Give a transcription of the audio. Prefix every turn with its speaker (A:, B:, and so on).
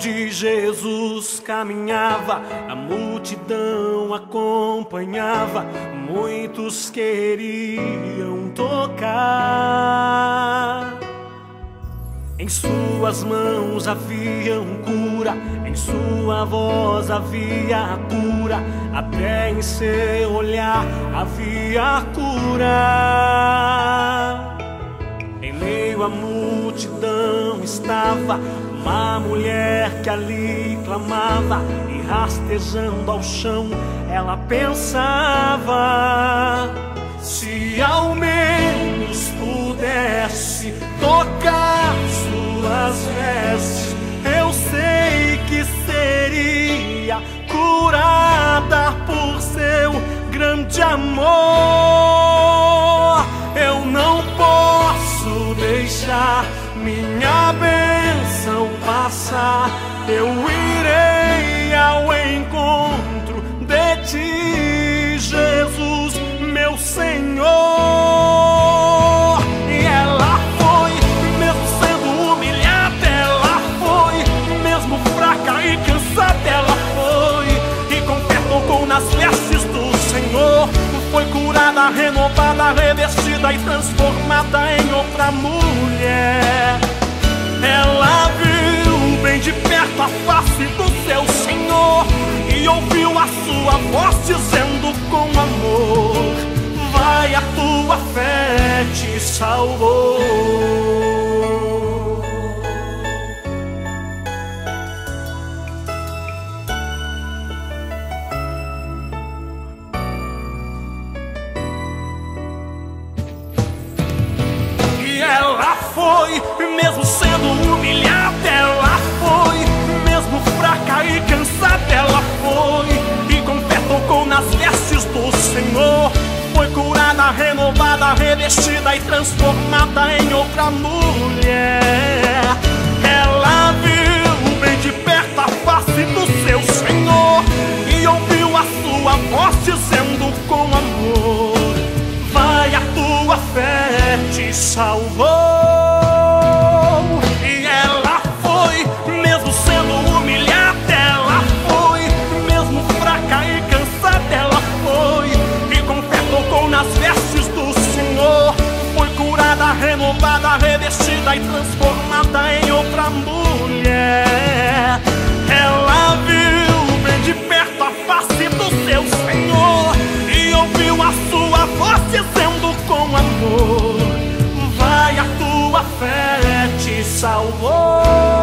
A: onde Jesus caminhava, a multidão acompanhava, muitos queriam tocar. Em suas mãos haviam cura, em sua voz havia a cura, até em seu olhar havia a cura. Em meio à multidão estava uma mulher que ali clamava, e rastejando ao chão ela pensava: se ao menos pudesse tocar suas vestes, eu sei que seria curada por seu grande amor. Eu não posso deixar minha bênção passar, eu irei ao encontro de ti, Jesus, meu Senhor. E ela foi, mesmo sendo humilhada, ela foi, mesmo fraca e cansada, ela foi, e com fé tocou nas vestes do Senhor. Foi curada, renovada, revestida e transformada em outra mulher. Ela viu bem de perto a face do seu Senhor e ouviu a sua voz dizendo com amor: vai, a tua fé te salvou. Ela foi, mesmo sendo humilhada, ela foi, mesmo fraca e cansada, ela foi, e com fé tocou nas vestes do Senhor. Foi curada, renovada, revestida e transformada em outra mulher. Ela viu bem de perto a face do seu Senhor e ouviu a sua voz dizendo com amor: vai, a tua fé te salvou. E ela foi, mesmo sendo humilhada, ela foi, mesmo fraca e cansada, ela foi, e com fé tocou nas vestes do Senhor. Foi curada, renovada, revestida e transformada em outra mulher. Ela viu bem de perto a face do seu Senhor e ouviu a sua voz dizendo com amor: vai, a tua fé te salvou.